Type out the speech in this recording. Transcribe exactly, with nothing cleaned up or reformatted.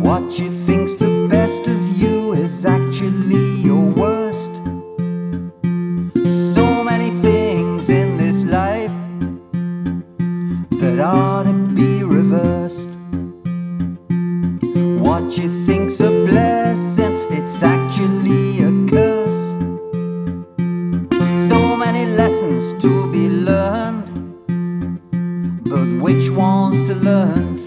What you think's the best of you is actually your worst. So many things in this life that ought to be reversed. What you think's a blessing, it's actually a curse. So many lessons to be learned, but which ones to learn